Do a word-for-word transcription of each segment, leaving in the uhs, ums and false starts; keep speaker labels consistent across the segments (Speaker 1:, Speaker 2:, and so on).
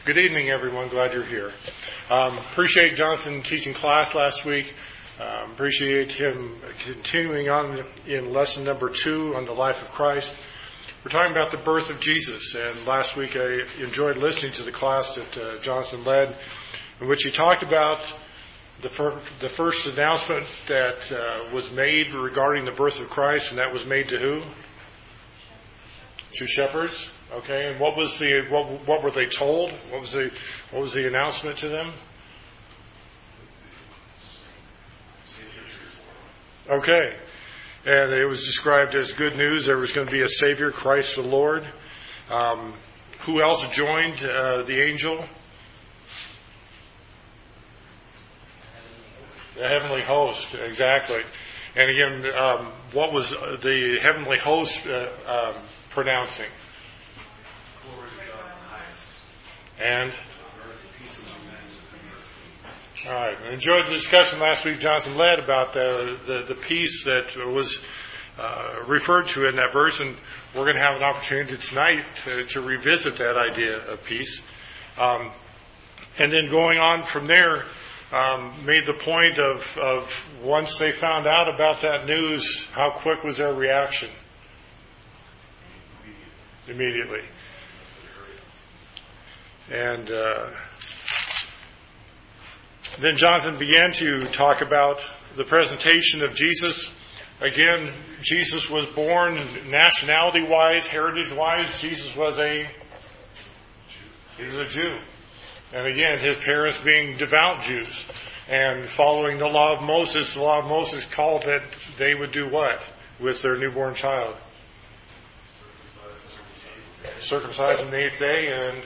Speaker 1: Good evening, everyone. Glad you're here. Um, appreciate Jonathan teaching class last week. Um, appreciate him continuing on in lesson number two on the life of Christ. We're talking about the birth of Jesus, and last week I enjoyed listening to the class that uh, Jonathan led, in which he talked about the, fir- the first announcement that uh, was made regarding the birth of Christ, and that was made to who? To shepherds. Okay, and what was the what what were they told? What was the what was the announcement to them? Okay, and it was described as good news. There was going to be a Savior, Christ the Lord. Um, who else joined uh, the angel? The heavenly host, exactly. And again, um, what was the heavenly host uh, um, pronouncing? And all right, I enjoyed the discussion last week Jonathan led about the the, the peace that was uh, referred to in that verse, and we're going to have an opportunity tonight to, to revisit that idea of peace. Um, and then going on from there, um, made the point of, of once they found out about that news, how quick was their reaction? Immediately. And uh, then Jonathan began to talk about the presentation of Jesus. Again, Jesus was born nationality-wise, heritage-wise. Jesus was a he was a Jew. And again, his parents being devout Jews and following the law of Moses. The law of Moses called that they would do what with their newborn child? Circumcise on the eighth day and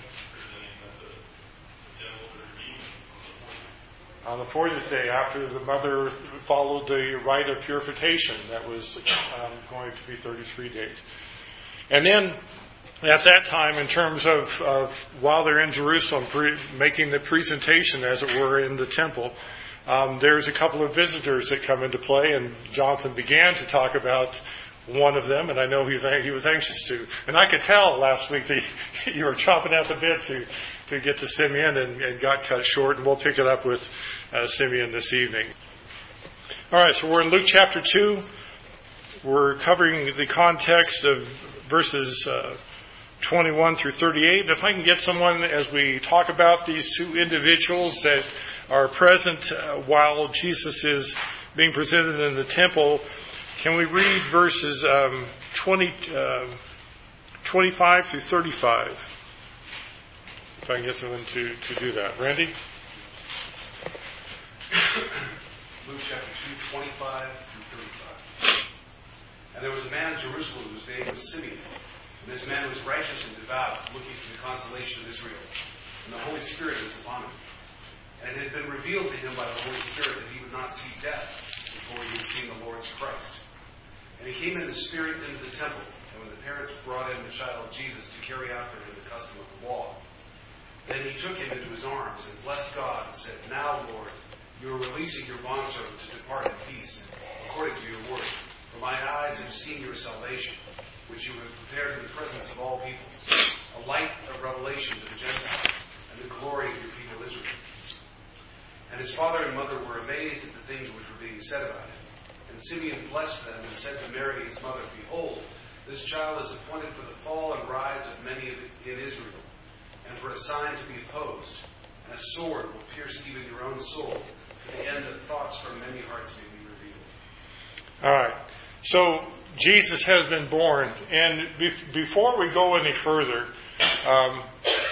Speaker 1: on the fortieth day, after the mother followed the rite of purification, that was um, going to be thirty-three days. And then, at that time, in terms of, of while they're in Jerusalem, pre- making the presentation, as it were, in the temple, um, there's a couple of visitors that come into play, and Jonathan began to talk about one of them, and I know he's, he was anxious to. And I could tell last week that you were chomping at the bit to, to get to Simeon, and, and got cut short, and we'll pick it up with uh, Simeon this evening. All right, so we're in Luke chapter two. We're covering the context of verses uh, twenty-one through thirty-eight. And if I can get someone, as we talk about these two individuals that are present uh, while Jesus is being presented in the temple, can we read verses um, twenty, uh, twenty-five through thirty-five? If I can get someone to, to do that. Randy?
Speaker 2: Luke chapter two, twenty-five through thirty-five. And there was a man in Jerusalem whose name was Simeon. And this man was righteous and devout, looking for the consolation of Israel. And the Holy Spirit was upon him. And it had been revealed to him by the Holy Spirit that he would not see death before he had seen the Lord's Christ. And he came in the Spirit into the temple. And when the parents brought in the child Jesus to carry out for him the custom of the law, then he took him into his arms and blessed God and said, "Now, Lord, you are releasing your bondservant to depart in peace, according to your word. For my eyes have seen your salvation, which you have prepared in the presence of all peoples, a light of revelation to the Gentiles, and the glory of your people Israel." And his father and mother were amazed at the things which were being said about him. And Simeon blessed them and said to Mary his mother, "Behold, this child is appointed for the fall and rise of many in Israel, and for a sign to be opposed. And a sword will pierce even your own soul, to the end of thoughts from many hearts may be revealed."
Speaker 1: All right. So Jesus has been born, and be- before we go any further, um,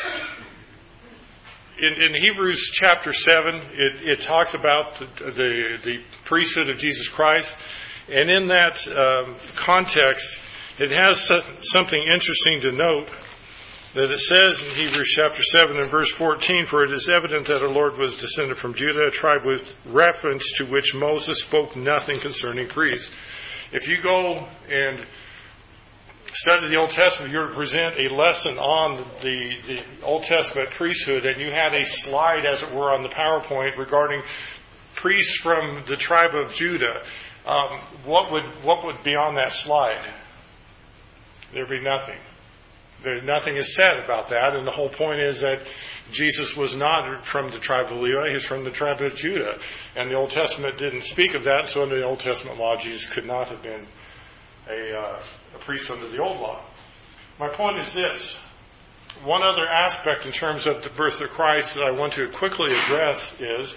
Speaker 1: in, in Hebrews chapter seven, it, it talks about the, the the priesthood of Jesus Christ, and in that um, context, it has something interesting to note. That it says in Hebrews chapter seven and verse fourteen, "For it is evident that our Lord was descended from Judah, a tribe with reference to which Moses spoke nothing concerning priests." If you go and study the Old Testament, you're to present a lesson on the, the Old Testament priesthood, and you had a slide, as it were, on the PowerPoint regarding priests from the tribe of Judah. Um, what would what would be on that slide? There'd be nothing. There, nothing is said about that, and the whole point is that Jesus was not from the tribe of Levi, he's from the tribe of Judah. And the Old Testament didn't speak of that, so under the Old Testament law, Jesus could not have been a, uh, a priest under the old law. My point is this. One other aspect in terms of the birth of Christ that I want to quickly address is,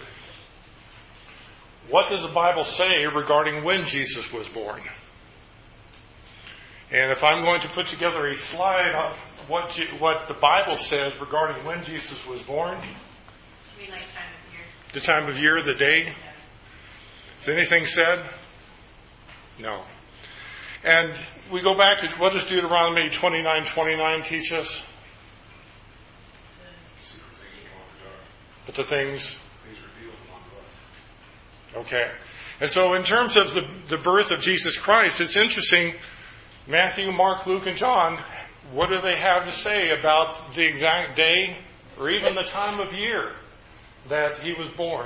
Speaker 1: what does the Bible say regarding when Jesus was born? And if I'm going to put together a slide on what what the Bible says regarding when Jesus was born.
Speaker 3: You mean like time of year?
Speaker 1: The time of year, the day?
Speaker 3: Yeah.
Speaker 1: Is anything said? No. And we go back to, what does Deuteronomy twenty-nine twenty-nine teach us? But the things... Okay. And so in terms of the, the birth of Jesus Christ, it's interesting, Matthew, Mark, Luke, and John, what do they have to say about the exact day or even the time of year that he was born?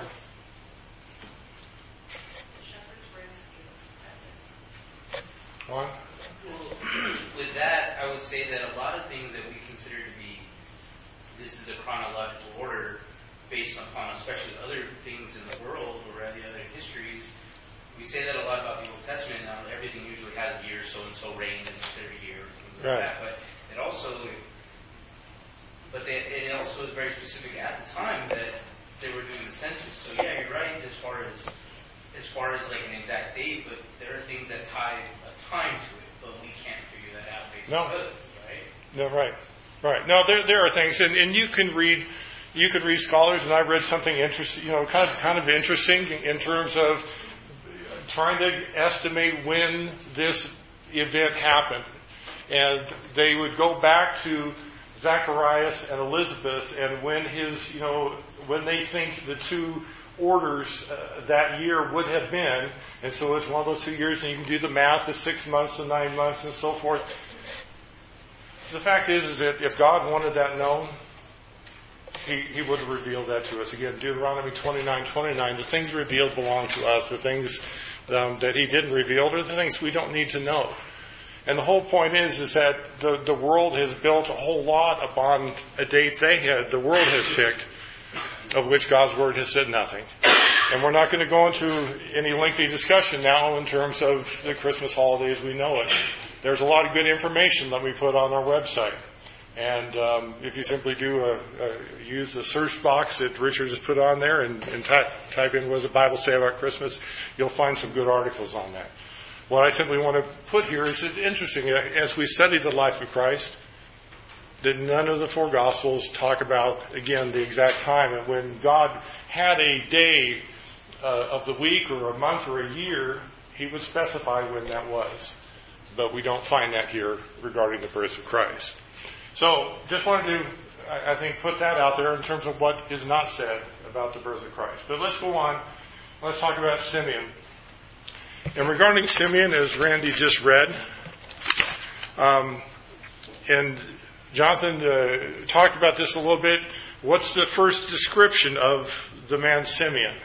Speaker 1: One?
Speaker 4: Well, with that, I would say that a lot of things that we consider to be, this is the chronological order, based upon especially other things in the world or any other histories. We say that a lot about the Old Testament. Now, everything usually has a year, so-and-so reigned in every year, things like
Speaker 1: right.
Speaker 4: that. But it also, but they, it also is very specific at the time that they were doing the census. So yeah, you're right as far as as far as like an exact date, but there are things that tie a time to it, but we can't figure that out based
Speaker 1: no.
Speaker 4: on it, right?
Speaker 1: No, right, right. No, there there are things, and, and you can read. You could read scholars, and I read something interesting, you know, kind of kind of interesting in terms of trying to estimate when this event happened. And they would go back to Zacharias and Elizabeth, and when his, you know, when they think the two orders uh, that year would have been, and so it's one of those two years, and you can do the math, the six months, the nine months, and so forth. The fact is, is that if God wanted that known, He, he would have revealed that to us. Again, Deuteronomy twenty-nine twenty-nine, the things revealed belong to us. The things um, that he didn't reveal are the things we don't need to know. And the whole point is, is that the, the world has built a whole lot upon a date they had, the world has picked, of which God's Word has said nothing. And we're not going to go into any lengthy discussion now in terms of the Christmas holidays we know it. There's a lot of good information that we put on our website. And um, if you simply do a, a, use the search box that Richard has put on there and, and type, type in what does the Bible say about Christmas, you'll find some good articles on that. What I simply want to put here is it's interesting, as we study the life of Christ, that none of the four Gospels talk about, again, the exact time. And when God had a day uh, of the week or a month or a year, he would specify when that was. But we don't find that here regarding the birth of Christ. So, just wanted to, I think, put that out there in terms of what is not said about the birth of Christ. But let's go on. Let's talk about Simeon. And regarding Simeon, as Randy just read, um, and Jonathan uh, talked about this a little bit, what's the first description of the man Simeon?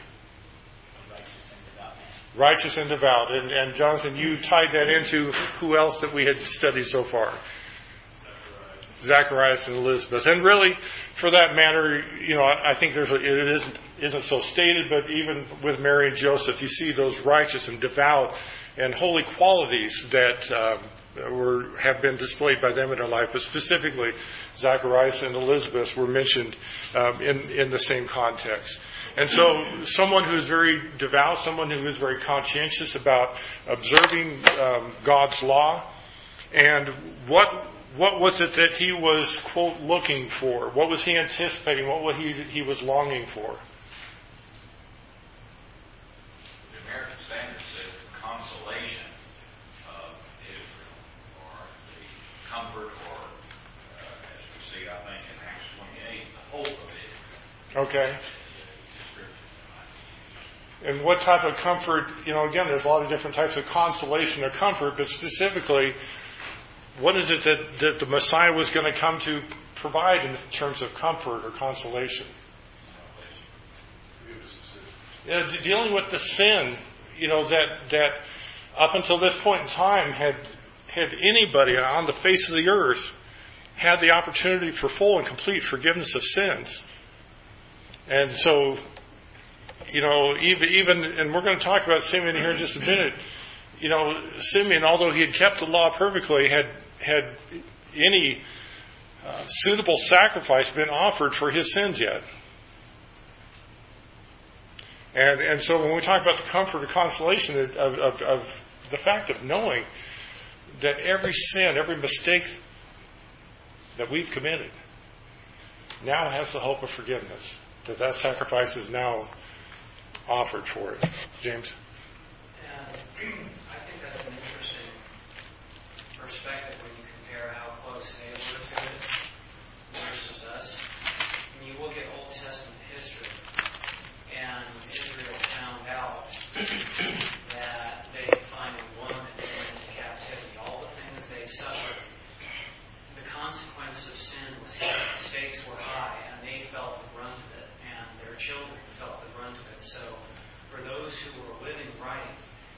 Speaker 1: Righteous and devout. And, and Jonathan, you tied that into who else that we had studied so far? Zacharias and Elizabeth. And really, for that matter, you know, I think there's a, it isn't, isn't so stated, but even with Mary and Joseph, you see those righteous and devout and holy qualities that um, were have been displayed by them in their life. But specifically, Zacharias and Elizabeth were mentioned um, in, in the same context. And so someone who is very devout, someone who is very conscientious about observing um, God's law, and what What was it that he was, quote, looking for? What was he anticipating? What was he, he was longing for?
Speaker 5: The American Standard says the consolation of Israel, or the comfort, or, uh, as we see, I think, in Acts twenty-eight, the hope of Israel.
Speaker 1: Okay. And what type of comfort, you know, again, there's a lot of different types of consolation or comfort, but specifically, what is it that, that the Messiah was going to come to provide in terms of comfort or consolation? You know, dealing with the sin, you know, that that up until this point in time had had anybody on the face of the earth had the opportunity for full and complete forgiveness of sins. And so, you know, even, even and we're going to talk about Simeon here in just a minute. You know, Simeon, although he had kept the law perfectly, had had any uh, suitable sacrifice been offered for his sins yet. And and so when we talk about the comfort and consolation of, of, of the fact of knowing that every sin, every mistake that we've committed now has the hope of forgiveness, that that sacrifice is now offered for it. James?
Speaker 6: And I think that's an interesting perspective when you compare how close they were to it versus us. When you look at Old Testament history, and Israel found out that they finally won and went into captivity, all the things they suffered, the consequence of sin was huge. The stakes were high, and they felt the brunt of it, and their children felt the brunt of it. So for those who were living right,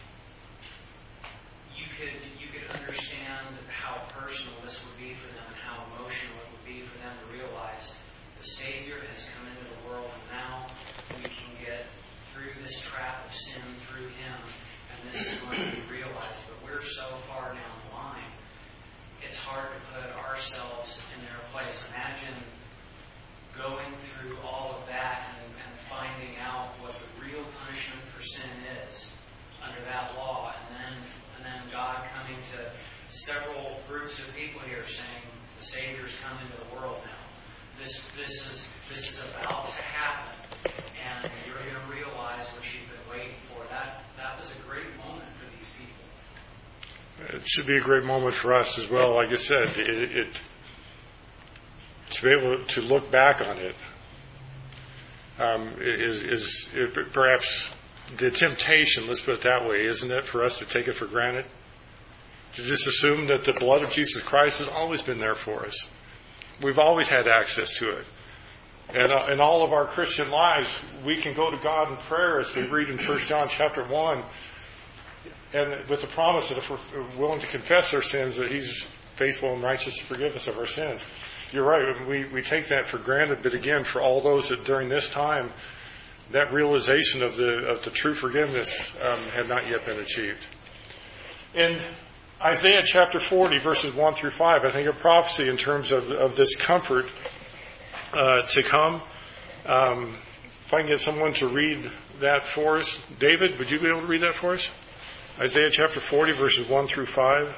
Speaker 6: you could you could understand how personal this would be for them and how emotional it would be for them to realize the Savior has come into the world, and now we can get through this trap of sin through Him, and this is going to be realized. But we're so far down the line, it's hard to put ourselves in their place. Imagine going through all of that and, and finding out what the real punishment for sin is under that law, and then and then God coming to several groups of people here saying the Savior's come into the world now. This this is this is about to happen, and you're going to realize what you've been waiting for. That that was a great moment for these people.
Speaker 1: It should be a great moment for us as well. Like I said, it, it to be able to look back on it um, is, is it, perhaps the temptation, let's put it that way, isn't it, for us to take it for granted? To just assume that the blood of Jesus Christ has always been there for us. We've always had access to it. And uh, in all of our Christian lives, we can go to God in prayer, as we read in First John chapter one, and with the promise that if we're willing to confess our sins, that He's faithful and righteous to forgive us of our sins. You're right, we, we take that for granted, but again, for all those that during this time, that realization of the of the true forgiveness um, had not yet been achieved. In Isaiah chapter forty, verses one through five, I think a prophecy in terms of, of this comfort uh, to come. Um, if I can get someone to read that for us. David, would you be able to read that for us? Isaiah chapter forty, verses one through five.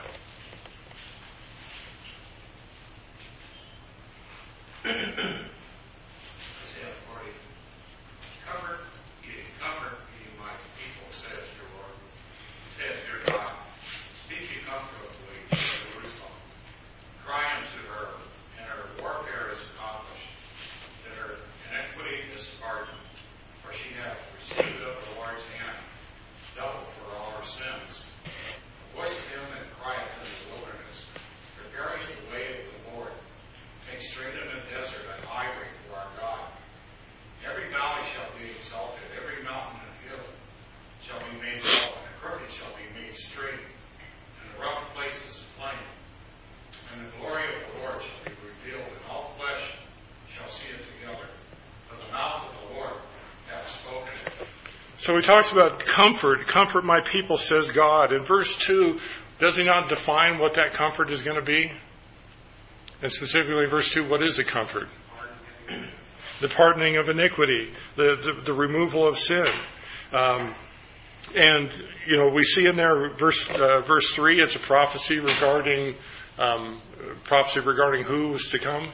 Speaker 7: Isaiah forty. Comfort ye, comfort ye, my people, says your Lord, says your God. Speak ye comfortably to Jerusalem. Cry unto her, and her warfare is accomplished, that her iniquity is pardoned, for she hath received of the Lord's hand double for all her sins. The voice of him that crieth in the wilderness, prepare ye the way of the Lord. Make straight in the desert a highway for our God. Every valley shall be exalted, every mountain and hill shall be made level, and the crooked shall be made straight, and the rough places plain. And the glory of the Lord shall be revealed, and all flesh shall see it together. For the mouth of the Lord hath spoken it.
Speaker 1: So he talks about comfort. Comfort my people, says God. In verse two, does he not define what that comfort is going to be? And specifically, verse two, what is the comfort? The pardoning of iniquity, the, the, the removal of sin. Um, and, you know, we see in there, verse uh, verse three, it's a prophecy regarding, um, prophecy regarding who was to come?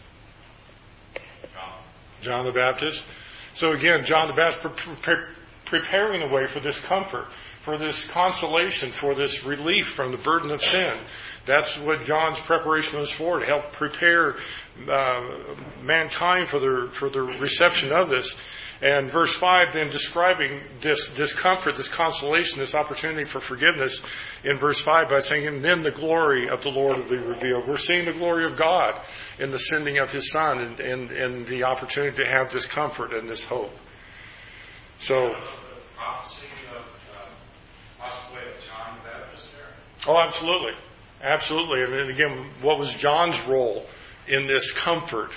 Speaker 5: John.
Speaker 1: John the Baptist. So again, John the Baptist pre- pre- preparing the way for this comfort, for this consolation, for this relief from the burden of sin. That's what John's preparation was for, to help prepare uh, mankind for the for the reception of this. And verse five then describing this this comfort, this consolation, this opportunity for forgiveness in verse five by saying, and then the glory of the Lord will be revealed. We're seeing the glory of God in the sending of His Son and, and, and the opportunity to have this comfort and this hope. So,
Speaker 7: The prophecy of uh, possibly of John the Baptist there.
Speaker 1: oh, absolutely. Absolutely. And then again, what was John's role in this comfort?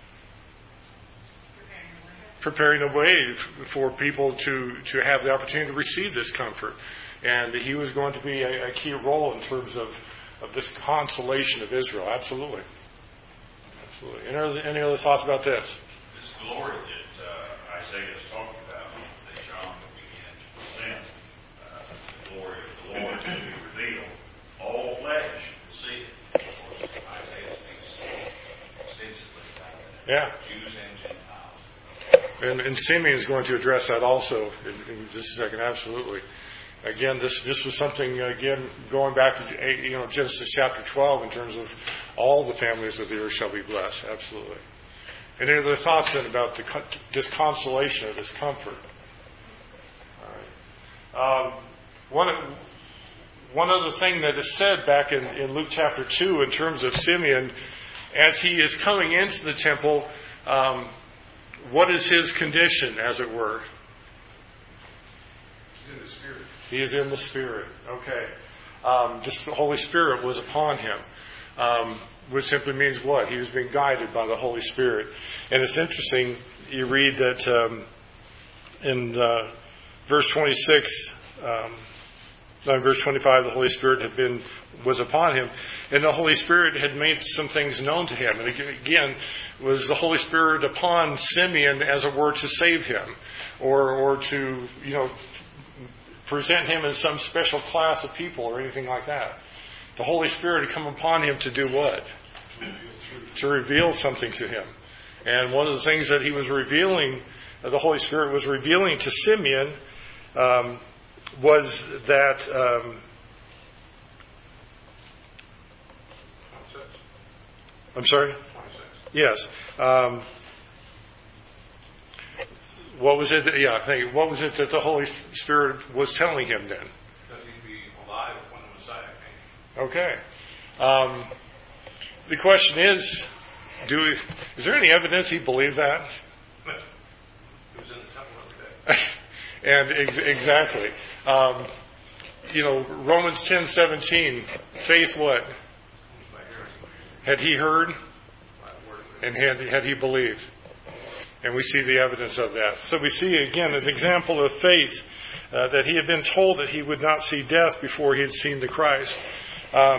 Speaker 1: Preparing a way for people to, to have the opportunity to receive this comfort. And he was going to be a, a key role in terms of, of this consolation of Israel. Absolutely. Absolutely. Any other, any other thoughts about this?
Speaker 5: This glory that uh, Isaiah is talking about, that John will begin to present, uh, the glory of the Lord to be revealed, all flesh will see it. Of course, Isaiah speaks extensively about that.
Speaker 1: Yeah.
Speaker 5: Jews and Gentiles.
Speaker 1: And, and Simeon is going to address that also in, in just a second. Absolutely. Again, this this was something, again, going back to you know Genesis chapter twelve in terms of all the families of the earth shall be blessed. Absolutely. Any other thoughts then about the, this consolation or this comfort? All right. Um, one, one other thing that is said back in, in Luke chapter two in terms of Simeon, as he is coming into the temple, um, what is his condition, as it were?
Speaker 2: He's in the Spirit.
Speaker 1: He is in the Spirit. Okay. Um, just the Holy Spirit was upon him. Um, which simply means what? He was being guided by the Holy Spirit. And it's interesting, you read that um, in uh, verse twenty-six, um, no, in verse twenty-five, the Holy Spirit had been, was upon him. And the Holy Spirit had made some things known to him. And again, was the Holy Spirit upon Simeon, as it were, to save him. Or, or to, you know, present him in some special class of people or anything like that. The Holy Spirit had come upon him to do what? To reveal something to him. And one of the things that he was revealing, uh, the Holy Spirit was revealing to Simeon, um, was that um, I'm sorry? Yes. Um, what was it? That, yeah, I think, what was it that the Holy Spirit was telling him then?
Speaker 2: That he'd be alive when the Messiah came.
Speaker 1: Okay. Um, the question is, do we, is there any evidence he believed that?
Speaker 2: He was in the temple every day.
Speaker 1: And ex- exactly. Um, you know, Romans ten seventeen, faith what? Had he heard? And had, had he believed? And we see the evidence of that. So we see, again, an example of faith, uh, that he had been told that he would not see death before he had seen the Christ. Um,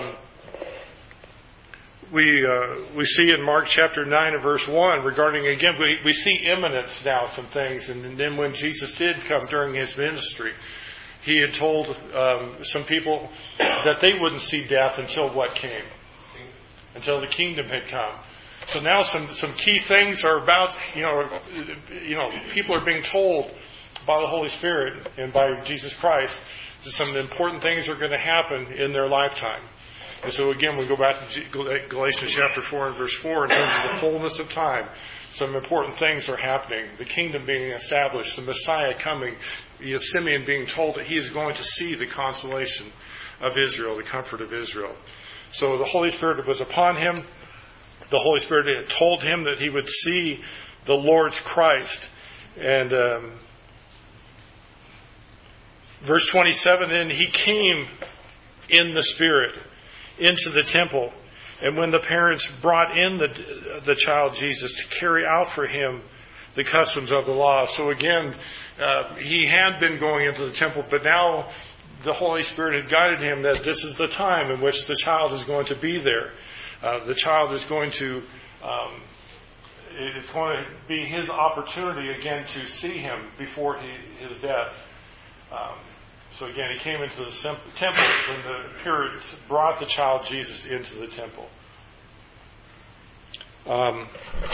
Speaker 1: we uh, we see in Mark chapter nine and verse one regarding, again, we, we see imminence now, some things. And then when Jesus did come during his ministry, he had told um, some people that they wouldn't see death until what came? Until the kingdom had come. So now some, some key things are about, you know, you know, people are being told by the Holy Spirit and by Jesus Christ that some important things are going to happen in their lifetime. And so again, we go back to Galatians chapter four and verse four in terms of the fullness of time. Some important things are happening. The kingdom being established, the Messiah coming, Simeon being told that he is going to see the consolation of Israel, the comfort of Israel. So the Holy Spirit was upon him. The Holy Spirit had told him that he would see the Lord's Christ. And um, verse twenty-seven, then he came in the Spirit into the temple. And when the parents brought in the the child Jesus to carry out for him the customs of the law. So again, uh, he had been going into the temple, but now the Holy Spirit had guided him that this is the time in which the child is going to be there. Uh, the child is going to, um, it's going to be his opportunity again to see him before he, his death. Um, so again, he came into the temple when the parents brought the child Jesus into the temple. Um,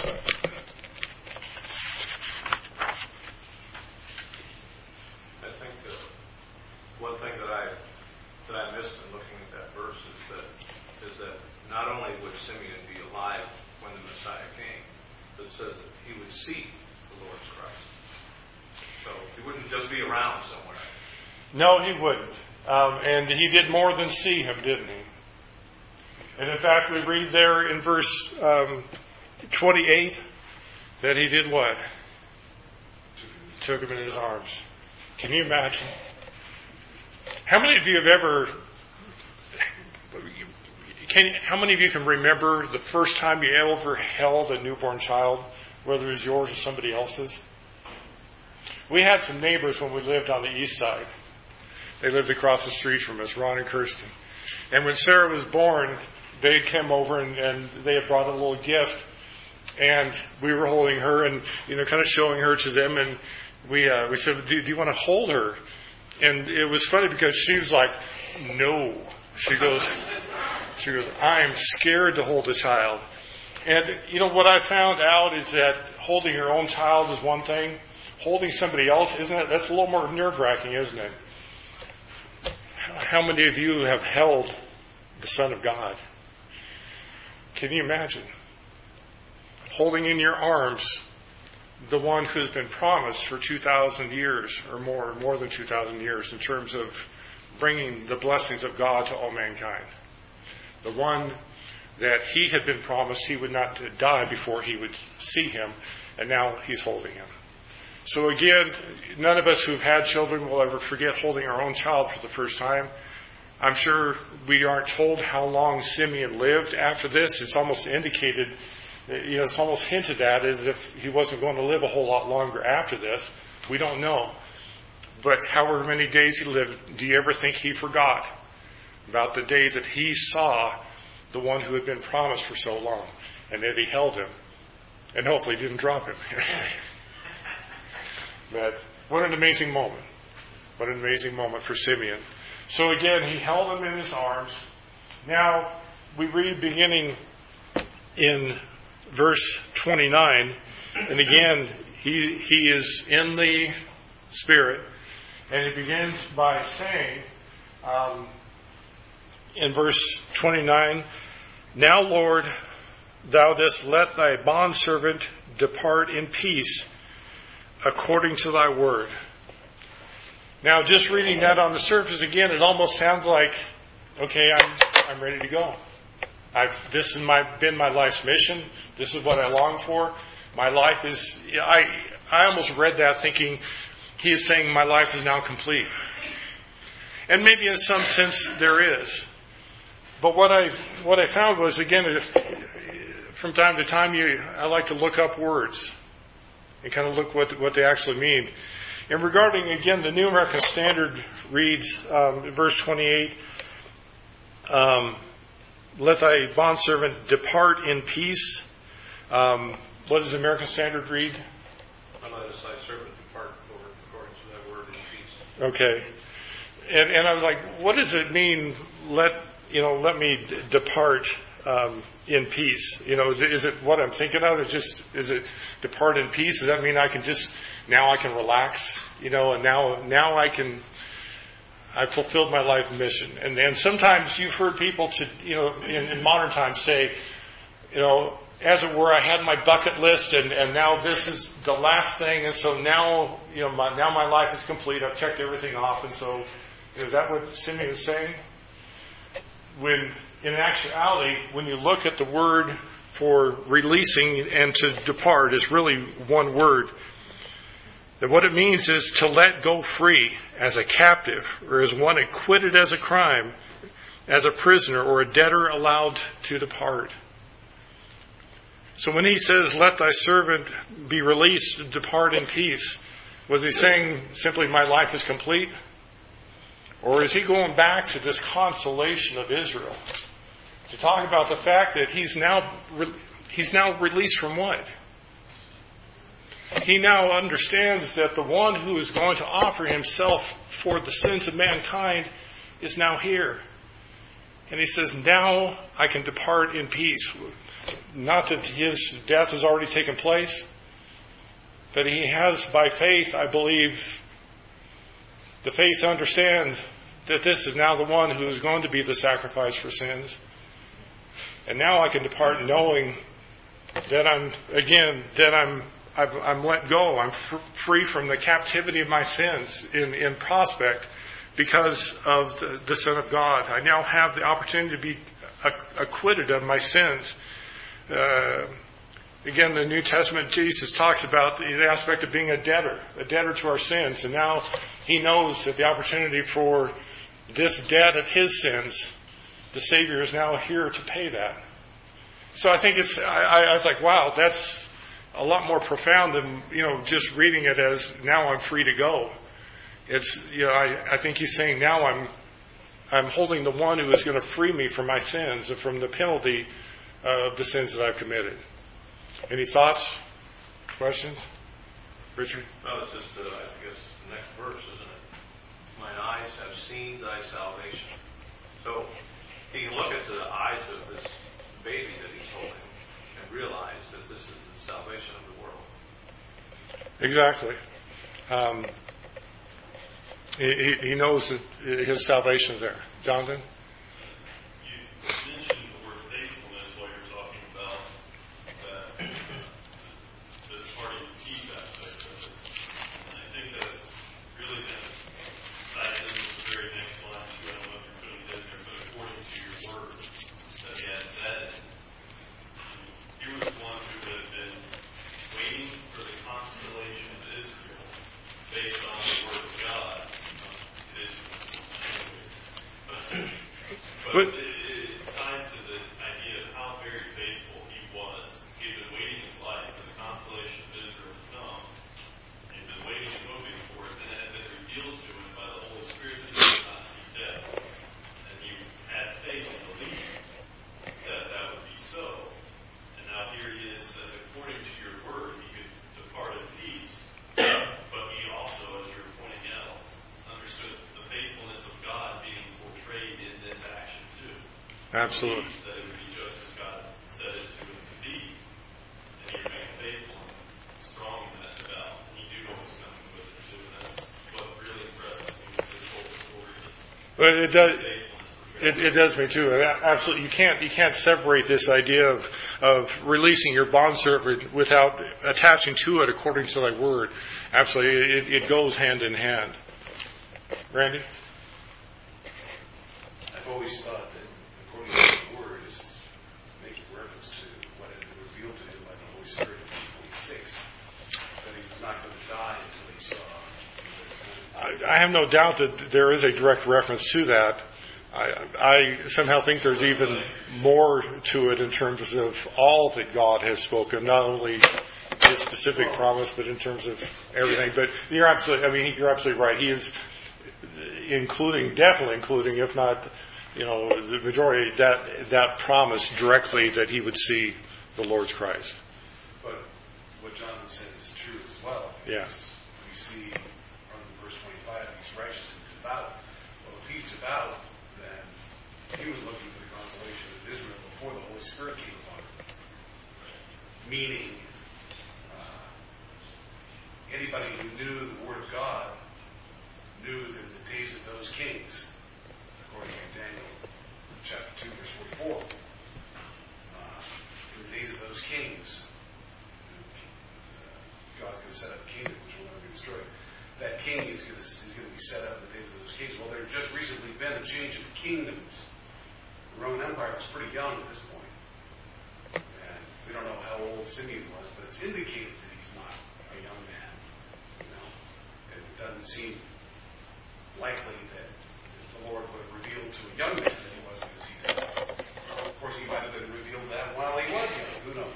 Speaker 8: I think that one thing that I that I missed in looking at that verse is that is that not only would Simeon be alive when the Messiah came, but it says that he would see the Lord's Christ. So he wouldn't just be around somewhere.
Speaker 1: No, he wouldn't. Um, and he did more than see him, didn't he? And in fact, we read there in verse um, twenty-eight that he did what? Took him in his arms. Can you imagine? How many of you have ever, can, how many of you can remember the first time you ever held a newborn child, whether it was yours or somebody else's? We had some neighbors when we lived on the east side. They lived across the street from us, Ron and Kirsten. And when Sarah was born, they came over and, and they had brought a little gift. And we were holding her and, you know, kind of showing her to them. And we uh, we said, do, do you want to hold her? And it was funny because she was like, no. She goes, she goes, I'm scared to hold a child. And, you know, what I found out is that holding your own child is one thing. Holding somebody else, isn't it? That's a little more nerve-wracking, isn't it? How many of you have held the Son of God? Can you imagine? Holding in your arms the one who's been promised for two thousand years or more, more than two thousand years in terms of bringing the blessings of God to all mankind. The one that he had been promised he would not die before he would see him, and now he's holding him. So again, none of us who've had children will ever forget holding our own child for the first time. I'm sure we aren't told how long Simeon lived after this. It's almost indicated, you know, it's almost hinted at as if he wasn't going to live a whole lot longer after this. We don't know. But however many days he lived, do you ever think he forgot about the day that he saw the one who had been promised for so long, and that he held him, and hopefully didn't drop him? But what an amazing moment. What an amazing moment for Simeon. So again, he held him in his arms. Now, we read beginning in verse twenty-nine, and again, he he is in the Spirit, and he begins by saying, um, in verse twenty-nine, now, Lord, thou dost let thy bondservant depart in peace according to thy word. Now, just reading that on the surface, again, it almost sounds like, okay, I'm I'm ready to go. I've this has my been my life's mission. This is what I long for. My life is. I I almost read that thinking he is saying my life is now complete. And maybe in some sense there is. But what I what I found was, again, if, from time to time, you I like to look up words and kind of look what what they actually mean. And regarding, again, the New American Standard reads, um, verse twenty-eight, um, let thy bondservant depart in peace. Um, what does the American Standard read?
Speaker 8: And let thy servant depart according to thy word in peace.
Speaker 1: Okay. And, and I was like, what does it mean, let, you know, let me d- depart um, in peace? You know, is it what I'm thinking of? Is just, is it depart in peace? Does that mean I can just, now I can relax, you know, and now, now I can, I fulfilled my life mission. And and sometimes you've heard people to, you know, in, in modern times say, you know, as it were, I had my bucket list and, and now this is the last thing. And so now, you know, my, now my life is complete. I've checked everything off. And so, is that what Simeon is saying? When in actuality, when you look at the word for releasing and to depart is really one word. That what it means is to let go free as a captive or as one acquitted as a crime, as a prisoner or a debtor allowed to depart. So when he says, let thy servant be released and depart in peace, was he saying simply my life is complete? Or is he going back to this consolation of Israel to talk about the fact that he's now he's now released from what? He now understands that the one who is going to offer himself for the sins of mankind is now here. And he says, now I can depart in peace. Not that his death has already taken place, but he has, by faith, I believe, the faith to understand that this is now the one who is going to be the sacrifice for sins. And now I can depart knowing that I'm, again, that I'm I've, I'm let go. I'm f- free from the captivity of my sins in, in prospect because of the, the Son of God. I now have the opportunity to be acquitted of my sins. Uh, again, the New Testament, Jesus talks about the, the aspect of being a debtor, a debtor to our sins. And now he knows that the opportunity for this debt of his sins the Savior is now here to pay that. So I think it's, I, I was like, wow, that's a lot more profound than, you know, just reading it as now I'm free to go. It's, you know, I, I think he's saying now I'm, I'm holding the one who is going to free me from my sins and from the penalty of the sins that I've committed. Any thoughts? Questions? Richard?
Speaker 8: No, it's just, uh, I guess, the next verse, isn't it? Mine eyes have seen thy salvation. So he can look into the eyes of this baby that he's holding and realize that this is the salvation of the world.
Speaker 1: Exactly. Um, he, he knows that his salvation is there. Jonathan?
Speaker 9: You mentioned the word faithfulness while you're talking about that, the party peace aspect of it. And I think that's really going to tie into the very next line too. I don't know if you're putting it in there, but according to your word that he had said, he was one who had been waiting for the consolation of Israel based on the word of God. It is But it, it ties to the idea of how very faithful he was. He'd been waiting his life for the consolation of Israel to come. He'd been waiting and hoping for it, and it had been revealed to him by the Holy Spirit that he would not see death. And he had faith and belief that that would be so. And now here he is, says, according to your word, he could depart in peace. But he also, as you were pointing out, understood the faithfulness of God being portrayed in this action too.
Speaker 1: Absolutely.
Speaker 9: That it would be just as God said it to him to be. And he remained faithful and strong in that devout. And he knew what was coming with it too. And that's what really impresses me with this whole story.
Speaker 1: But it does. It, it does me too. Absolutely, you can't you can't separate this idea of of releasing your bondservant without attaching to it according to thy word. Absolutely, it, it goes hand in hand. Randy?
Speaker 2: I've always thought that according to the word is making reference to what had been revealed to him by the Holy Spirit in twenty-six, that he was not going to die until he saw.
Speaker 1: I, I have no doubt that there is a direct reference to that. I, I somehow think there's even more to it in terms of all that God has spoken, not only His specific promise, but in terms of everything. But you're absolutely, I mean, you're absolutely right. He is including, definitely including, if not, you know, the majority, that that promise directly that he would see the Lord's Christ.
Speaker 2: But what Jonathan said is true as well.
Speaker 1: Yeah.
Speaker 2: We see from verse twenty-five, he's righteous and devout. Well, if he's devout, then he was looking for the consolation of Israel before the Holy Spirit came upon him. Meaning, uh, anybody who knew the Word of God knew that in the days of those kings, according to Daniel chapter two, verse forty-four, uh, in the days of those kings, uh, God's going to set up a kingdom which will never be destroyed. That king is going to, is going to be set up in the days of those kings. Well, there had just recently been a change of kingdoms. The Roman Empire was pretty young at this point. And we don't know how old Simeon was, but it's indicated that he's not a young man. You know, it doesn't seem likely that the Lord would have revealed to a young man that he wasn't going to see death. Well, of course, he might have been revealed that while he was young. Who knows?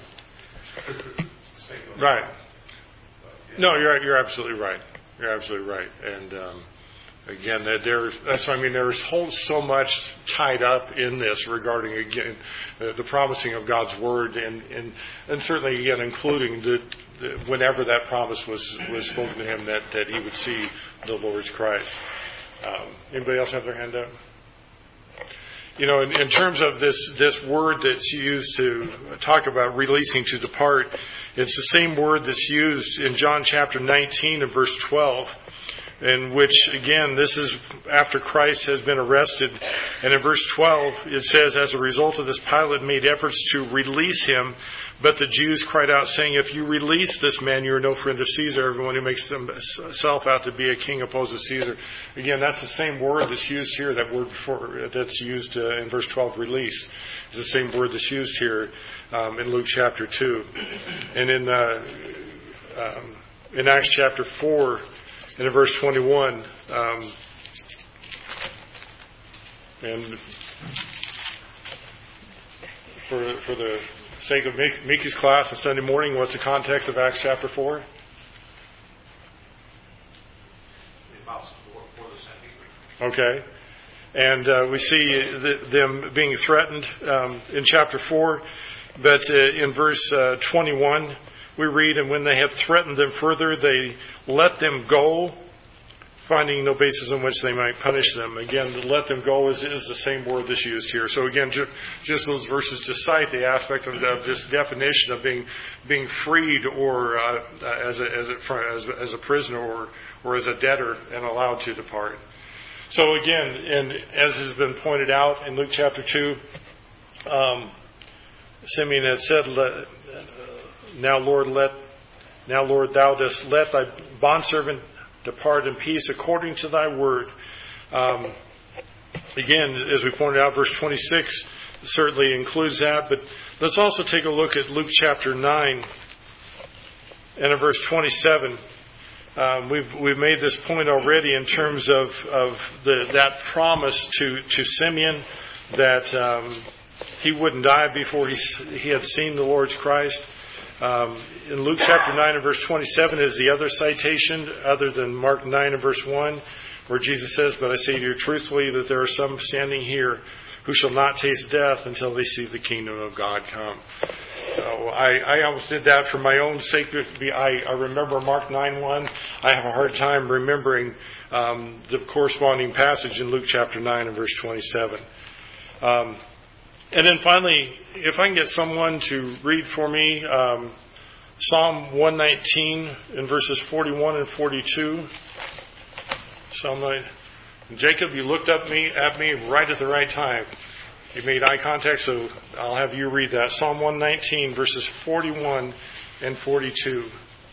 Speaker 1: Right.
Speaker 2: But, yeah.
Speaker 1: No, you're you're absolutely right. You're absolutely right. And um, again, that there's that's I mean there's whole, so much tied up in this regarding again uh, the promising of God's word, and and, and certainly again including the, the whenever that promise was was spoken to him that that he would see the Lord's Christ. Um, anybody else have their hand up? You know, in, in terms of this, this word that's used to talk about releasing to depart, it's the same word that's used in John chapter nineteen and verse twelve, in which, again, this is after Christ has been arrested. And in verse twelve, it says, as a result of this, Pilate made efforts to release him, but the Jews cried out, saying, if you release this man, you are no friend of Caesar. Everyone who makes himself out to be a king opposes Caesar. Again, that's the same word that's used here, that word for, that's used uh, in verse twelve, release. It's the same word that's used here um, in Luke chapter two. And in, uh, um, in Acts chapter four, and in verse twenty-one, um, and for, for the sake of Miki's class on Sunday morning, what's the context of Acts chapter four?
Speaker 8: The apostles for the Sanhedrin.
Speaker 1: Okay. And uh, we see the, them being threatened um, in chapter four. But uh, in verse uh, twenty-one, we read, and when they had threatened them further, they let them go, finding no basis on which they might punish them. Again, to let them go is, is the same word that's used here. So again, ju- just those verses to cite the aspect of, of this definition of being being freed or uh, as, a, as, a, as, a, as a prisoner or, or as a debtor and allowed to depart. So again, and as has been pointed out in Luke chapter two, um, Simeon had said, "Now, Lord, let, now, Lord, thou dost let thy bondservant depart in peace according to thy word." Um, again, as we pointed out, verse twenty-six certainly includes that. But let's also take a look at Luke chapter nine and in verse twenty-seven. Um, we've we've made this point already in terms of of the, that promise to to Simeon that um, he wouldn't die before he he had seen the Lord's Christ. Um, in Luke chapter nine and verse twenty-seven is the other citation, other than Mark nine and verse one, where Jesus says, "But I say to you truthfully that there are some standing here who shall not taste death until they see the kingdom of God come." So I, I almost did that for my own sake. I, I remember Mark nine one. I have a hard time remembering um, the corresponding passage in Luke chapter nine and verse twenty-seven. Um, and then finally, if I can get someone to read for me um, Psalm one nineteen in verses forty-one and forty-two. Psalm nine. Jacob, you looked up me at me right at the right time. You made eye contact, so I'll have you read that. Psalm one nineteen, verses forty-one and forty-two.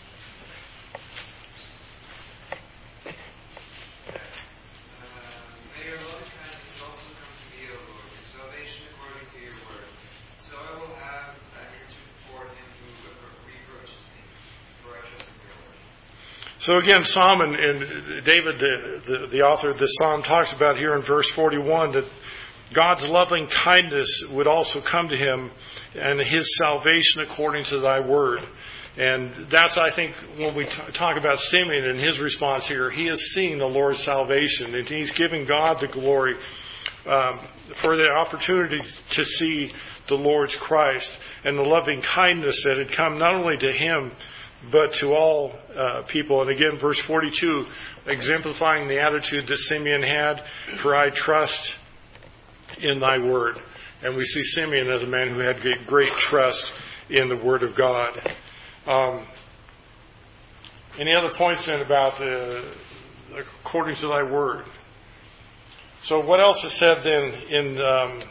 Speaker 10: May your loving kindness also come to me, O Lord, your salvation according to your word. So I will have an answer before him who reproaches me, for I trust in your word.
Speaker 1: So again, Psalm and, and David, the, the, the author of this psalm, talks about here in verse forty-one that God's loving kindness would also come to him and his salvation according to thy word. And that's, I think, when we t- talk about Simeon and his response here, he is seeing the Lord's salvation and he's giving God the glory um, for the opportunity to see the Lord's Christ and the loving kindness that had come not only to him but to all uh, people. And again, verse forty-two, exemplifying the attitude that Simeon had, "For I trust in thy word." And we see Simeon as a man who had great, great trust in the word of God. Um, any other points then about uh, according to thy word? So what else is said then in um,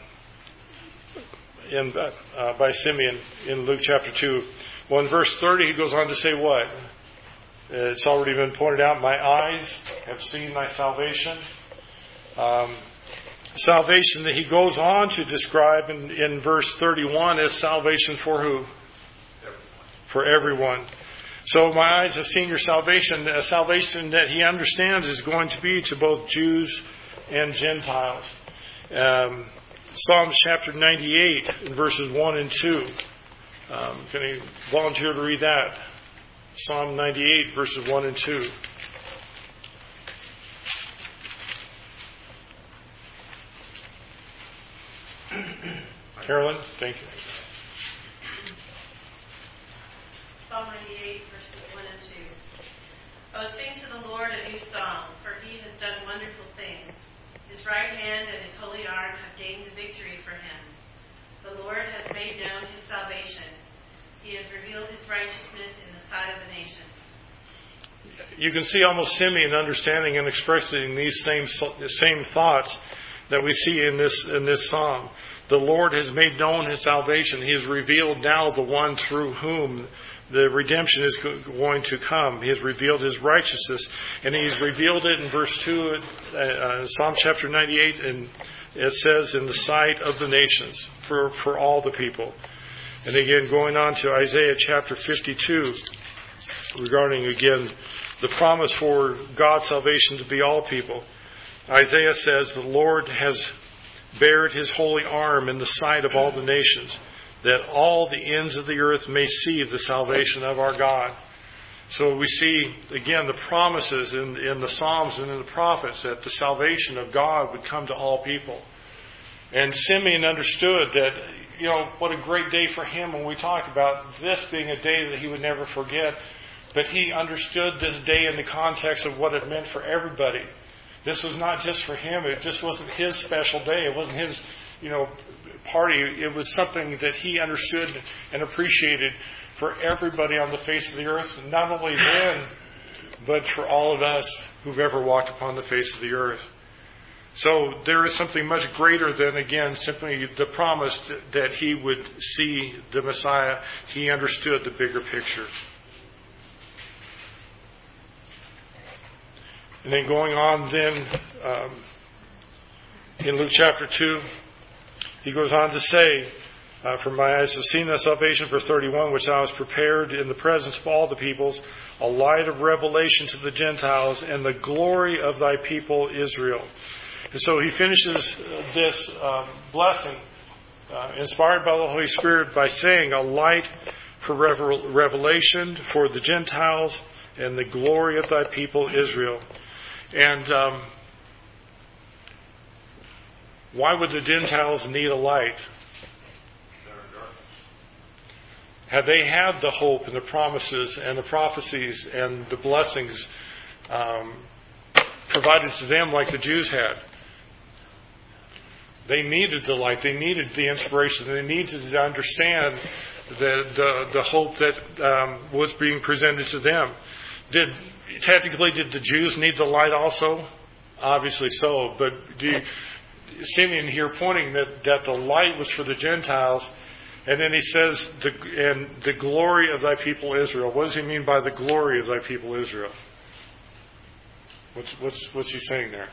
Speaker 1: in uh, by Simeon in Luke chapter two? Well, in verse thirty, he goes on to say what? It's already been pointed out, "My eyes have seen thy salvation." Um, salvation that he goes on to describe in, in verse thirty-one as salvation for who? For everyone. So my eyes have seen your salvation, a salvation that he understands is going to be to both Jews and Gentiles. Um, Psalms chapter ninety-eight in verses one and two. Um, can I volunteer to read that? Psalm ninety-eight verses one and two. Carolyn, thank you.
Speaker 3: Psalm ninety-eight, verses one and two. Oh, sing to the Lord a new song, for he has done wonderful things. His right hand and his holy arm have gained the victory for him. The Lord has made known his salvation. He has revealed his righteousness in the sight of the nations.
Speaker 1: You can see almost Simeon understanding and expressing these same same thoughts that we see in this in this psalm. The Lord has made known his salvation. He has revealed now the one through whom the redemption is going to come. He has revealed his righteousness, and he's revealed it in verse two, uh, Psalm chapter ninety-eight, and it says, "In the sight of the nations," for for all the people. And again, going on to Isaiah chapter fifty-two, regarding again the promise for God's salvation to be all people. Isaiah says, "The Lord has bared his holy arm in the sight of all the nations, that all the ends of the earth may see the salvation of our God. So we see, again, the promises in, in the Psalms and in the prophets that the salvation of God would come to all people. And Simeon understood that, you know, what a great day for him when we talk about this being a day that he would never forget. But he understood this day in the context of what it meant for everybody. This was not just for him. It just wasn't his special day. It wasn't his, you know, party. It was something that he understood and appreciated for everybody on the face of the earth. Not only then, but for all of us who've ever walked upon the face of the earth. So there is something much greater than, again, simply the promise that he would see the Messiah. He understood the bigger picture. And then going on then, um, in Luke chapter two, he goes on to say, uh, for my eyes have seen thy salvation, verse thirty-one, which thou hast prepared in the presence of all the peoples, a light of revelation to the Gentiles, and the glory of thy people Israel. And so he finishes this um, blessing, uh, inspired by the Holy Spirit, by saying, a light for revel- revelation for the Gentiles, and the glory of thy people Israel. And um, why would the Gentiles need a light? Had they had the hope and the promises and the prophecies and the blessings um, provided to them like the Jews had, they needed the light. They needed the inspiration. They needed to understand the the, the hope that um, was being presented to them. Did technically did the Jews need the light also? Obviously so. But do you, Simeon here pointing that, that the light was for the Gentiles, and then he says, the, and the glory of thy people Israel. What does he mean by the glory of thy people Israel? What's what's what's he saying there?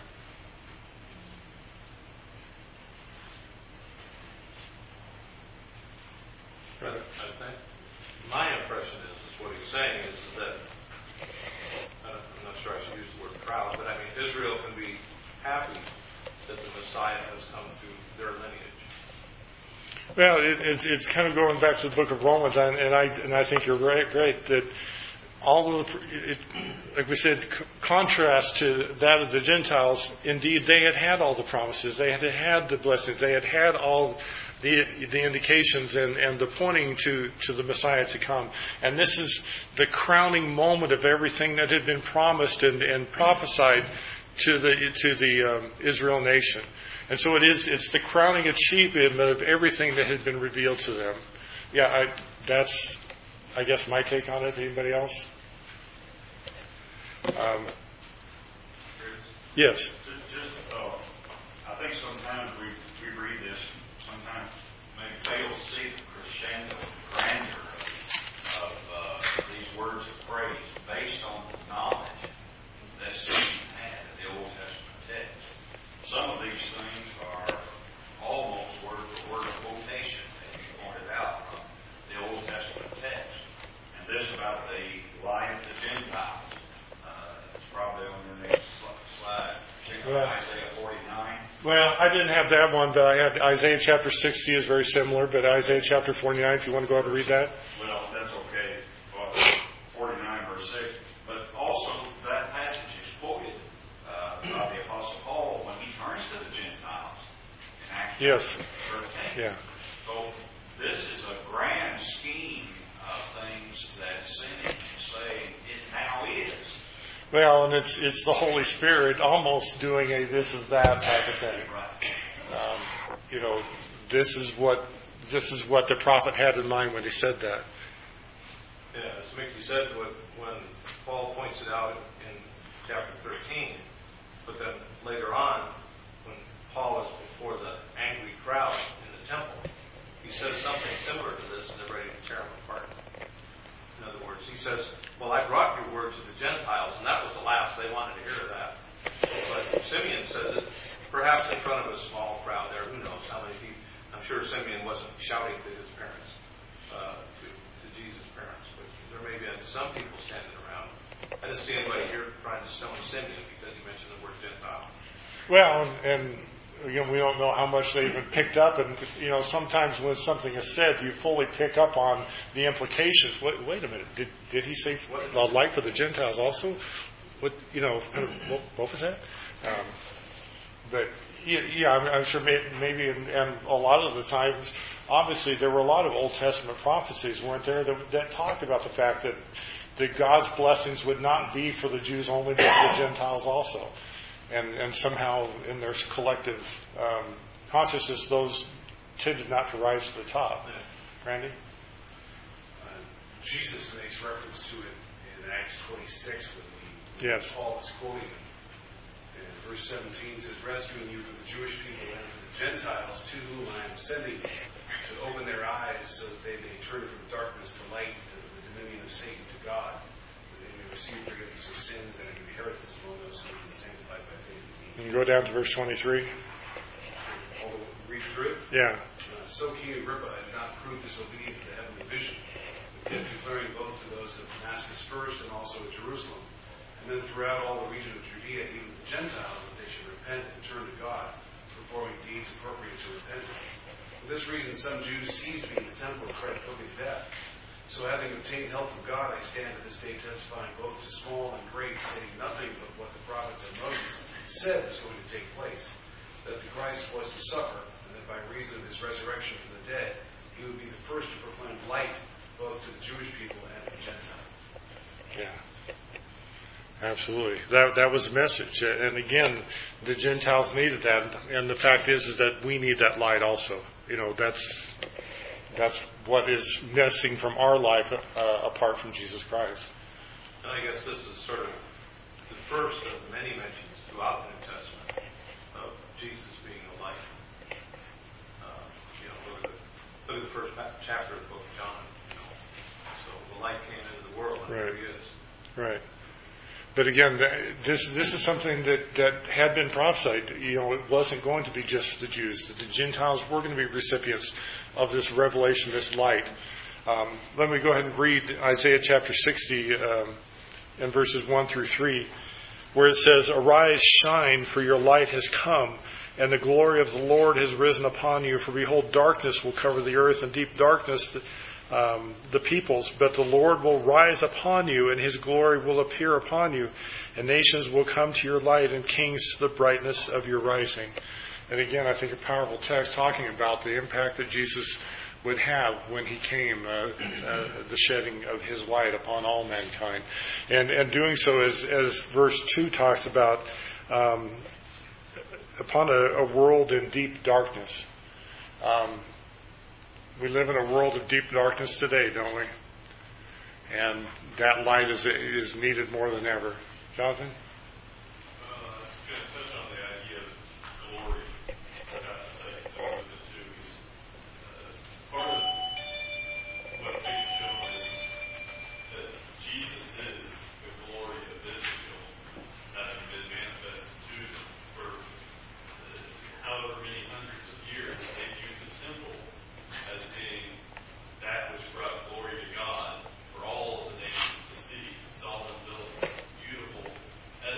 Speaker 8: I think my impression is, is what he's saying is that, I'm not sure I should use the word proud, but I mean Israel can be happy that the Messiah has come through their lineage.
Speaker 1: Well, it, it's, it's kind of going back to the book of Romans, and, and I and I think you're right, right that all of the, it, like we said, c- contrast to that of the Gentiles. Indeed, they had had all the promises, they had had the blessings, they had had all the the indications and, and the pointing to, to the Messiah to come. And this is the crowning moment of everything that had been promised and, and prophesied to the to the um, Israel nation. And so it is. It's the crowning achievement of everything that had been revealed to them. Yeah, I, that's, I guess, my take on it. Anybody else? Um, yes.
Speaker 5: Just, just uh, I think sometimes we we read this. Sometimes maybe fail to see the crescendo, the grandeur of, of uh, these words of praise based on the knowledge that Simeon had of the Old Testament text. Some of these things are almost word for word quotation, as you pointed out, from the Old Testament text. And this about the light of the Gentiles. Uh, it's probably on your next slide.
Speaker 1: Well,
Speaker 5: Isaiah forty-nine.
Speaker 1: Well, I didn't have that one, but I had Isaiah chapter sixty is very similar, but Isaiah chapter forty-nine, if you want to go ahead and read that.
Speaker 5: Well, that's okay. Well, forty-nine verse six. But also, that passage is quoted uh, by the Apostle Paul when he turns to the Gentiles in Acts
Speaker 1: Yes.
Speaker 5: thirteen.
Speaker 1: Yeah.
Speaker 5: So this is a grand scheme of things that Simeon can say it now is.
Speaker 1: Well, and it's it's the Holy Spirit almost doing a this is that type of thing.
Speaker 5: Right.
Speaker 1: Um, you know, this is what this is what the prophet had in mind when he said that.
Speaker 8: Yeah, as Mickey said, when, when Paul points it out in chapter thirteen, but then later on, when Paul is before the angry crowd in the temple, he says something similar to this, and they're ready to tear him apart. In other words, he says, well, I brought your word to the Gentiles, and that was the last they wanted to hear of that. But Simeon says it perhaps in front of a small crowd there. Who knows how many people? I'm sure Simeon wasn't shouting to his parents, uh, to, to Jesus' parents, but there may have been some people standing around. I didn't see anybody here trying to stone Simeon because he mentioned the word Gentile.
Speaker 1: Well, and again, we don't know how much they even picked up. And, you know, sometimes when something is said, you fully pick up on the implications. Wait, wait a minute. Did did he say the light for the Gentiles also? What, you know, kind of, what, what was that? Um, but, yeah, I'm, I'm sure maybe, and, and a lot of the times, obviously, there were a lot of Old Testament prophecies, weren't there, that, that talked about the fact that, that God's blessings would not be for the Jews only, but for the Gentiles also. And, and somehow, in their collective um, consciousness, those tended not to rise to the top. Randy?
Speaker 2: Uh, Jesus makes reference to it in Acts twenty-six when he,
Speaker 1: yes.
Speaker 2: Paul is quoting him. And verse seventeen says, rescuing you from the Jewish people and from the Gentiles to whom I am sending you, to open their eyes so that they may turn from darkness to light and from the dominion of Satan to God, that they may receive forgiveness of sins and an inheritance among those who have been sanctified by faith in me.
Speaker 1: Can you go down to verse twenty-three?
Speaker 2: All the, read through it?
Speaker 1: Yeah.
Speaker 2: Uh, so King Agrippa had not proved disobedient to the heavenly vision, but kept declaring both to those of Damascus first and also at Jerusalem, and then throughout all the region of Judea, even the Gentiles, that they should repent and turn to God, performing deeds appropriate to repentance. For this reason, some Jews seized me in the temple and tried to put me to death. So having obtained help from God, I stand at this day testifying both to small and great, saying nothing but what the prophets and Moses said was going to take place, that the Christ was to suffer, and that by reason of his resurrection from the dead, he would be the first to proclaim light both to the Jewish people and to the Gentiles.
Speaker 1: Yeah. Absolutely. That that was the message. And again, the Gentiles needed that. And the fact is, is that we need that light also. You know, that's that's what is missing from our life uh, apart from Jesus Christ.
Speaker 8: And I guess this is sort of the first of many mentions throughout the New Testament of Jesus being a light. Uh, you know, look at, the, look at the first chapter of the book of John. So the light came into the world, and
Speaker 1: right.
Speaker 8: here he is.
Speaker 1: Right. But again, this this is something that, that had been prophesied. You know, it wasn't going to be just the Jews. The Gentiles were going to be recipients of this revelation, this light. Um, let me go ahead and read Isaiah chapter sixty um, and verses one through three, where it says, "Arise, shine, for your light has come, and the glory of the Lord has risen upon you. For behold, darkness will cover the earth, and deep darkness the, um, the peoples. But the Lord will rise upon you, and his glory will appear upon you. And nations will come to your light, and kings to the brightness of your rising." And again, I think a powerful text talking about the impact that Jesus would have when he came, uh, uh, the shedding of his light upon all mankind. And, and doing so, as, as verse two talks about, um, upon a, a world in deep darkness. Um, we live in a world of deep darkness today, don't we? And that light is is needed more than ever. Jonathan?
Speaker 9: Uh, I was going to touch on the idea of glory. I forgot to say those are the two. Uh, part of what faith shown is that Jesus is the glory of Israel, having been manifested to them for uh, however many hundreds of years. They viewed the temple as being that which brought glory to God for all of the nations to see. Solomon built beautiful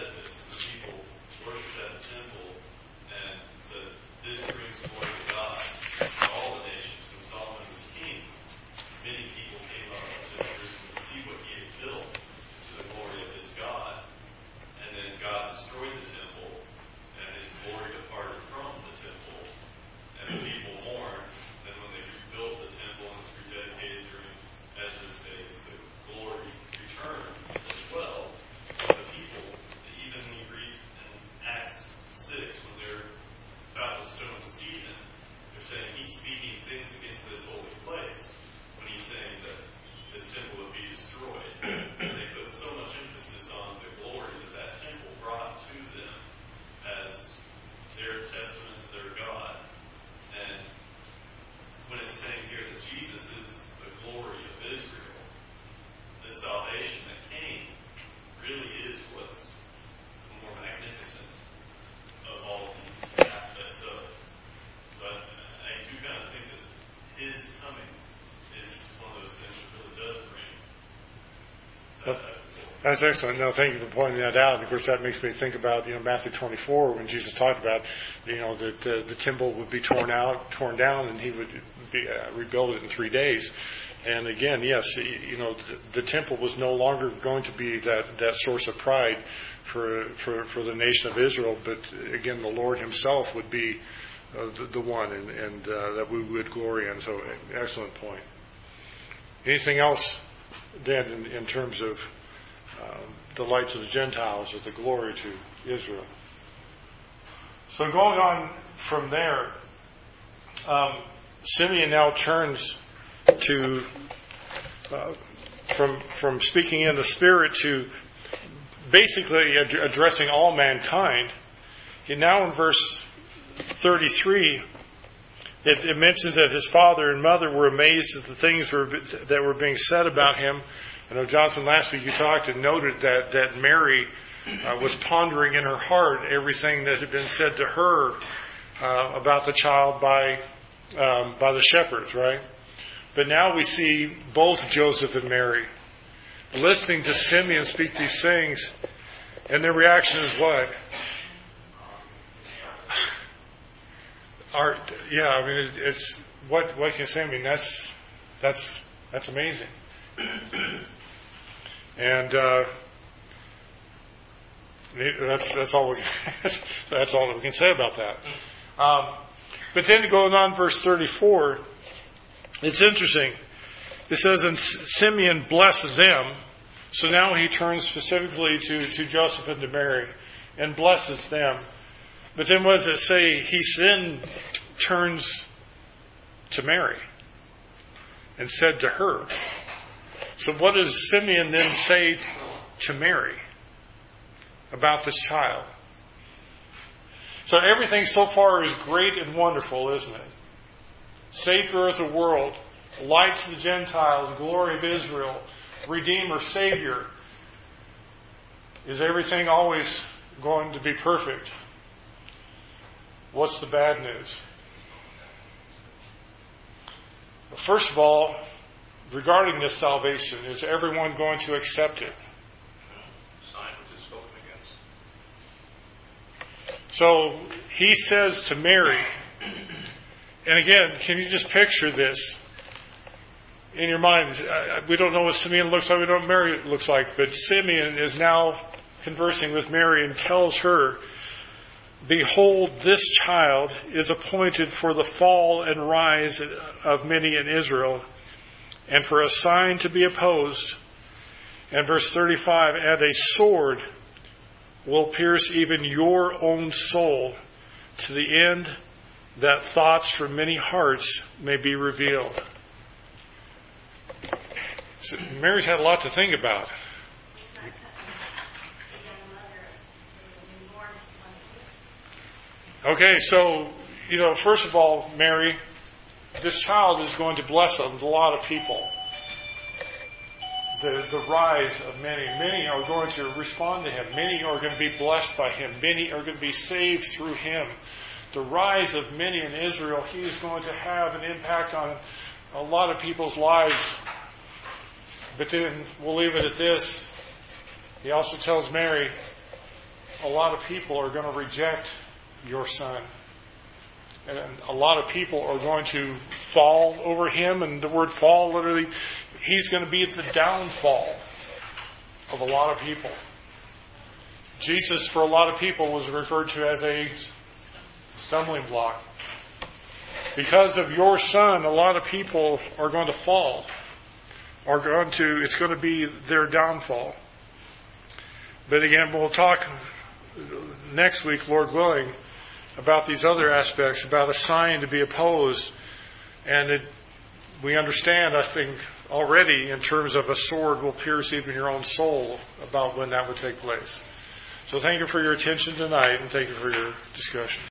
Speaker 1: That's excellent. No, thank you for pointing that out. And of course, that makes me think about, you know, Matthew twenty-four, when Jesus talked about, you know, that the, the temple would be torn out, torn down, and he would be, uh, rebuild it in three days. And again, yes, you know, the, the temple was no longer going to be that, that source of pride for, for, for the nation of Israel, but again, the Lord himself would be uh, the, the one, and, and uh, that we would glory in. So, excellent point. Anything else, Dan, in, in terms of um, the light to the Gentiles or the glory to Israel? So going on from there, um, Simeon now turns to uh, from from speaking in the Spirit to basically ad- addressing all mankind. And now in verse thirty-three, it, it mentions that his father and mother were amazed at the things were, that were being said about him. I know, Jonathan, last week you talked and noted that, that Mary uh, was pondering in her heart everything that had been said to her uh, about the child by um, by the shepherds, right? But now we see both Joseph and Mary listening to Simeon speak these things, and their reaction is what? Our, yeah, I mean, it, it's what what can you say? I mean, that's that's that's amazing. And uh, that's that's all we that's all that we can say about that. Um, but then going on, verse thirty-four, it's interesting. It says, "And Simeon blessed them." So now he turns specifically to, to Joseph and to Mary and blesses them. But then what does it say? He then turns to Mary and said to her. So what does Simeon then say to Mary about this child? So everything so far is great and wonderful, isn't it? Savior of the world, light to the Gentiles, glory of Israel, Redeemer, Savior. Is everything always going to be perfect? What's the bad news? First of all, regarding this salvation, is everyone going to accept it?
Speaker 8: Sign which is spoken against.
Speaker 1: So he says to Mary, and again, can you just picture this in your mind? We don't know what Simeon looks like, we don't know what Mary looks like, but Simeon is now conversing with Mary and tells her, "Behold, this child is appointed for the fall and rise of many in Israel, and for a sign to be opposed." And verse thirty-five, "And a sword will pierce even your own soul, to the end that thoughts from many hearts may be revealed." So Mary's had a lot to think about. Okay, so, you know, first of all, Mary, this child is going to bless a lot of people. The, the rise of many. Many are going to respond to him. Many are going to be blessed by him. Many are going to be saved through him. The rise of many in Israel, he is going to have an impact on a lot of people's lives. But then we'll leave it at this. He also tells Mary, a lot of people are going to reject your son. And a lot of people are going to fall over him. And the word fall, literally, he's going to be at the downfall of a lot of people. Jesus, for a lot of people, was referred to as a stumbling block. Because of your son, a lot of people are going to fall. Are going to, it's going to be their downfall. But again, we'll talk next week, Lord willing, about these other aspects, about a sign to be opposed. And it, we understand, I think, already in terms of a sword will pierce even your own soul, about when that would take place. So thank you for your attention tonight, and thank you for your discussion.